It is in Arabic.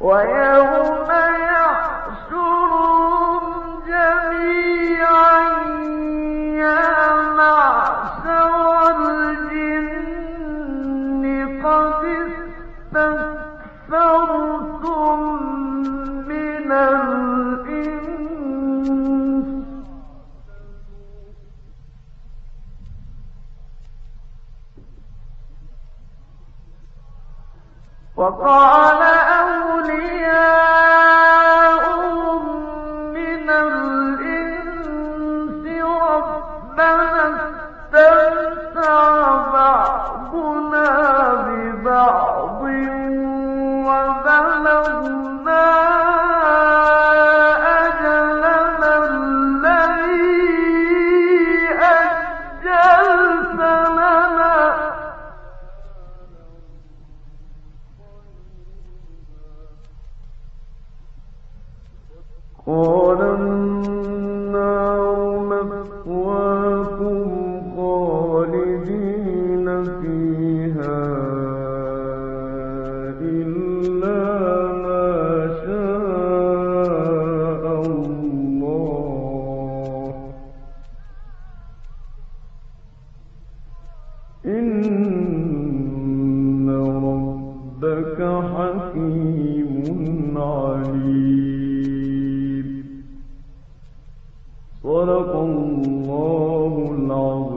ويوم يحشرهم جميعا يا معشر الجن قد استكثرتم من الإنس وقال أولياؤهم من الإنس ربنا استمتع بعضنا ببعض وبلغنا أجلنا الذي أجلت لنا قال النار مثواكم خالدين فيها إلا ما شاء الله إن ربك حكيم عليم. صدق الله العظيم.